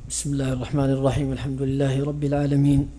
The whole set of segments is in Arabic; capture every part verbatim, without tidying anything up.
بسم الله الرحمن الرحيم. الحمد لله رب العالمين،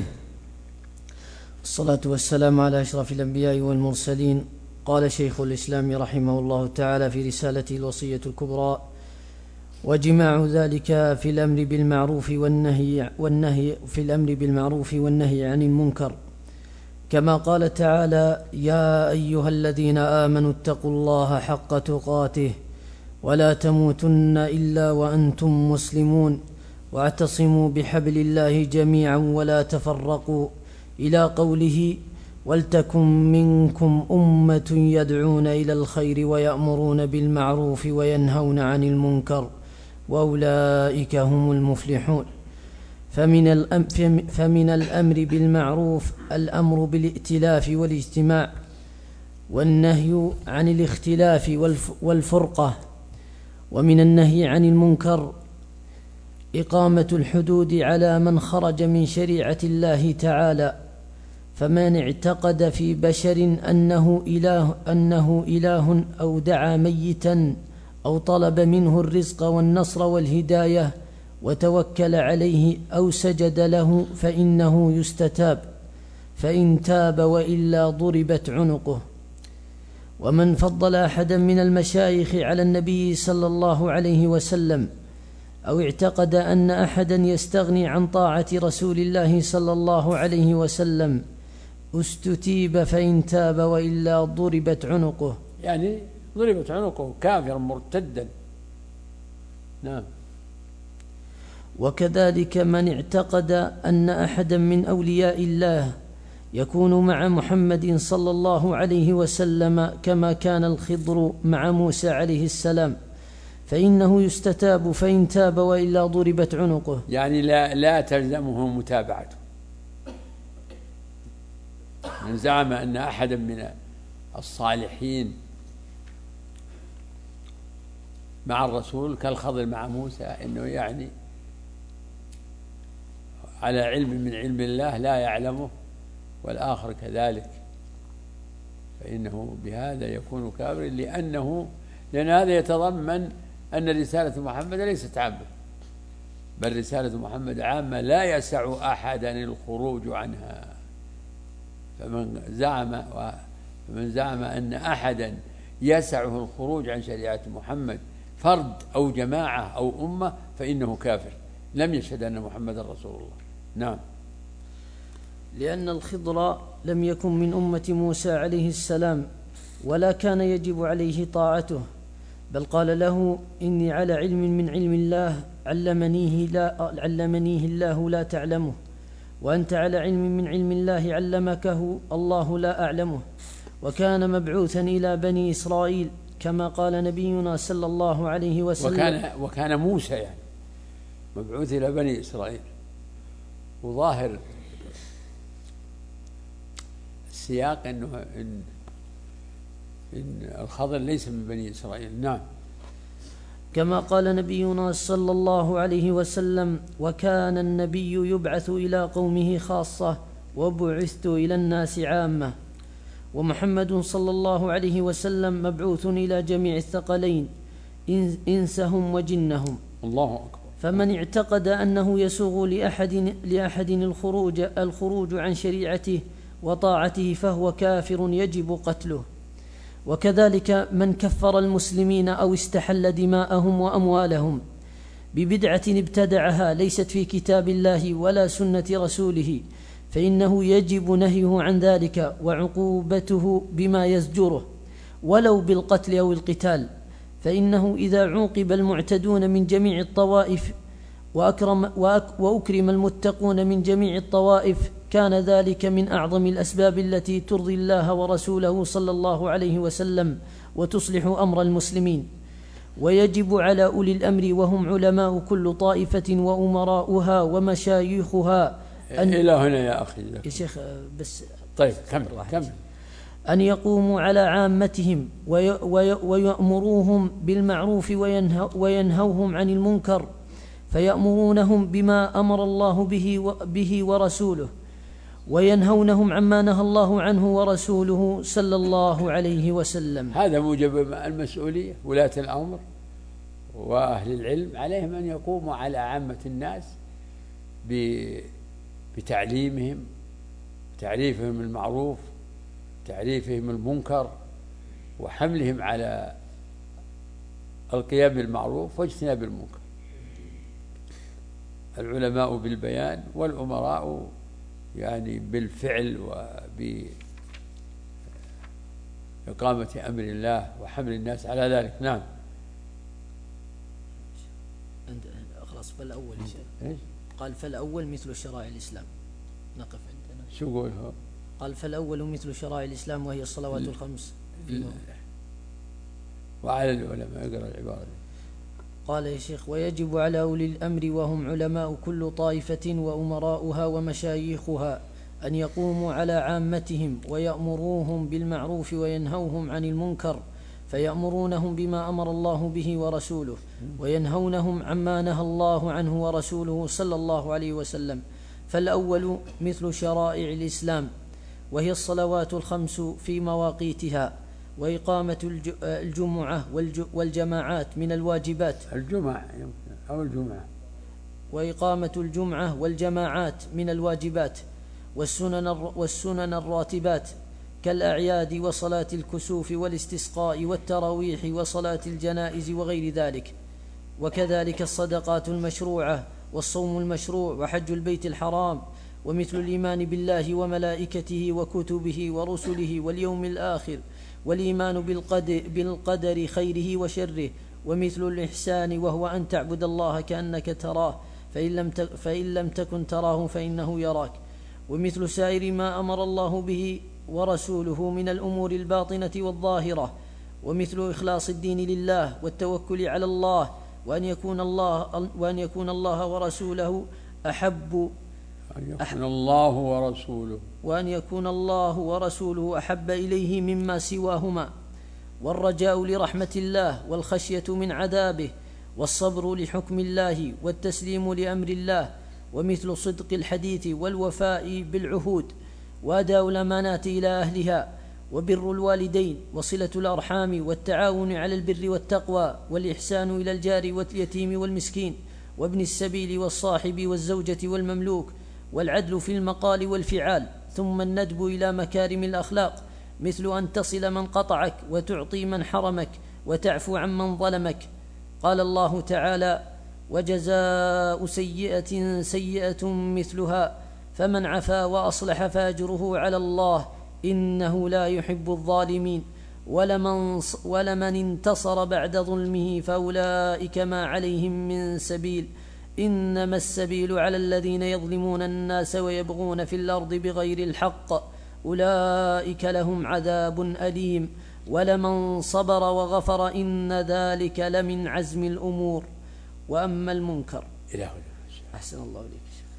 والصلاة والسلام على أشرف الأنبياء والمرسلين. قال شيخ الإسلام رحمه الله تعالى في رسالته الوصية الكبرى: وجماع ذلك في الأمر بالمعروف والنهي والنهي في الأمر بالمعروف والنهي عن المنكر، كما قال تعالى: يا أيها الذين آمنوا اتقوا الله حق تقاته ولا تموتن إلا وأنتم مسلمون، واعتصموا بحبل الله جميعا ولا تفرقوا، إلى قوله: ولتكن منكم أمة يدعون إلى الخير ويأمرون بالمعروف وينهون عن المنكر وأولئك هم المفلحون. فمن, فمن الأمر بالمعروف الأمر بالائتلاف والاجتماع، والنهي عن الاختلاف والفرقة. ومن النهي عن المنكر إقامة الحدود على من خرج من شريعة الله تعالى، فمن اعتقد في بشر أنه إله, أنه إله أو دعا ميتا أو طلب منه الرزق والنصر والهداية وتوكل عليه أو سجد له فإنه يستتاب، فإن تاب وإلا ضربت عنقه. ومن فضل أحدا من المشايخ على النبي صلى الله عليه وسلم أو اعتقد أن أحدا يستغني عن طاعة رسول الله صلى الله عليه وسلم استتيب، فإن تاب وإلا ضربت عنقه. يعني ضربت عنقه كافرا مرتدا. نعم. وكذلك من اعتقد أن أحدا من أولياء الله يكون مع محمد صلى الله عليه وسلم كما كان الخضر مع موسى عليه السلام فإنه يستتاب، فإن تاب وإلا ضربت عنقه. يعني لا, لا تلزمه متابعته. من زعم أن أحدا من الصالحين مع الرسول كالخضر مع موسى، إنه يعني على علم من علم الله لا يعلمه والآخر كذلك، فإنه بهذا يكون كافرا، لأنه لأن هذا يتضمن أن رسالة محمد ليست عامة، بل رسالة محمد عامة لا يسع أحدا الخروج عنها. فمن زعم فمن زعم أن أحدا يسعه الخروج عن شريعة محمد فرد أو جماعة أو أمة فإنه كافر، لم يشهد أن محمد رسول الله. نعم. لأن الخضر لم يكن من أمة موسى عليه السلام ولا كان يجب عليه طاعته، بل قال له: إني على علم من علم الله علمنيه, لا علمنيه الله لا تعلمه، وأنت على علم من علم الله علمكه الله لا أعلمه. وكان مبعوثا إلى بني إسرائيل كما قال نبينا صلى الله عليه وسلم. وكان, وكان موسى يعني مبعوث إلى بني إسرائيل، وظاهر السياق إنه إن, إن الخضر ليس من بني إسرائيل. نعم. كما قال نبينا صلى الله عليه وسلم: وكان النبي يبعث إلى قومه خاصة وبعثت إلى الناس عامة. ومحمد صلى الله عليه وسلم مبعوث إلى جميع الثقلين إنسهم وجنهم. الله أكبر. فمن اعتقد أنه يسوغ لأحد, لأحد الخروج, الخروج عن شريعته وطاعته فهو كافر يجب قتله. وكذلك من كفر المسلمين أو استحل دماءهم وأموالهم ببدعة ابتدعها ليست في كتاب الله ولا سنة رسوله فإنه يجب نهيه عن ذلك وعقوبته بما يزجره ولو بالقتل أو القتال، فإنه إذا عوقب المعتدون من جميع الطوائف وأكرم, وأكرم المتقون من جميع الطوائف كان ذلك من أعظم الأسباب التي ترضي الله ورسوله صلى الله عليه وسلم وتصلح أمر المسلمين. ويجب على أولي الأمر وهم علماء كل طائفة وأمراؤها ومشايخها أن إلى هنا يا أخي يا شيخ بس طيب كمل كمل أن يقوموا على عامتهم ويأمروهم بالمعروف وينهوهم عن المنكر، فيأمرونهم بما أمر الله به, به ورسوله، وينهونهم عما نهى الله عنه ورسوله صلى الله عليه وسلم. هذا موجب المسؤولية ولاة الأمر وأهل العلم عليهم أن يقوموا على عامة الناس بتعليمهم، تعريفهم المعروف، تعريفهم المنكر، وحملهم على القيام بالمعروف واجتناب المنكر. العلماء بالبيان والأمراء يعني بالفعل وبإقامة أمر الله وحمل الناس على ذلك. نعم. خلاص فالأول إيش؟ قال فالأول مثل شرائع الإسلام. نقف عندنا. شو قوله؟ قال فالأول مثل شرائع الإسلام وهي الصلوات الخمس. وعلى العلماء اقرأ العبارة دي. قال يا شيخ: ويجب على أولي الأمر وهم علماء كل طائفة وأمراؤها ومشايخها أن يقوموا على عامتهم ويأمروهم بالمعروف وينهوهم عن المنكر، فيأمرونهم بما أمر الله به ورسوله، وينهونهم عما نهى الله عنه ورسوله صلى الله عليه وسلم. فالأول مثل شرائع الإسلام وهي الصلوات الخمس في مواقيتها، وإقامة الجمعة والجماعات من الواجبات الجمعة أو الجمعة وإقامة الجمعة والجماعات من الواجبات والسنن والسنن الراتبات كالأعياد وصلاة الكسوف والاستسقاء والتراويح وصلاة الجنائز وغير ذلك، وكذلك الصدقات المشروعة والصوم المشروع وحج البيت الحرام، ومثل الإيمان بالله وملائكته وكتبه ورسله واليوم الآخر، والإيمان بالقدر, بالقدر خيره وشره، ومثل الإحسان وهو أن تعبد الله كأنك تراه فإن لم, فإن لم تكن تراه فإنه يراك، ومثل سائر ما أمر الله به ورسوله من الأمور الباطنة والظاهرة، ومثل إخلاص الدين لله والتوكل على الله، وأن يكون الله, وأن يكون الله ورسوله أحب أن يكون الله ورسوله وأن يكون الله ورسوله أحب إليه مما سواهما، والرجاء لرحمة الله والخشية من عذابه، والصبر لحكم الله والتسليم لأمر الله، ومثل صدق الحديث والوفاء بالعهود، وأداء الأمانات إلى أهلها، وبر الوالدين، وصلة الأرحام، والتعاون على البر والتقوى، والإحسان إلى الجار واليتيم والمسكين وابن السبيل والصاحب والزوجة والمملوك، والعدل في المقال والفعال، ثم الندب إلى مكارم الأخلاق، مثل أن تصل من قطعك وتعطي من حرمك وتعفو عن من ظلمك. قال الله تعالى: وجزاء سيئة سيئة مثلها فمن عفا وأصلح فأجره على الله إنه لا يحب الظالمين، ولمن, ولمن انتصر بعد ظلمه فأولئك ما عليهم من سبيل، إنما السبيل على الذين يظلمون الناس ويبغون في الأرض بغير الحق أولئك لهم عذاب أليم، ولمن صبر وغفر إن ذلك لمن عزم الأمور. وأما المنكر. إله أحسن الله إليك.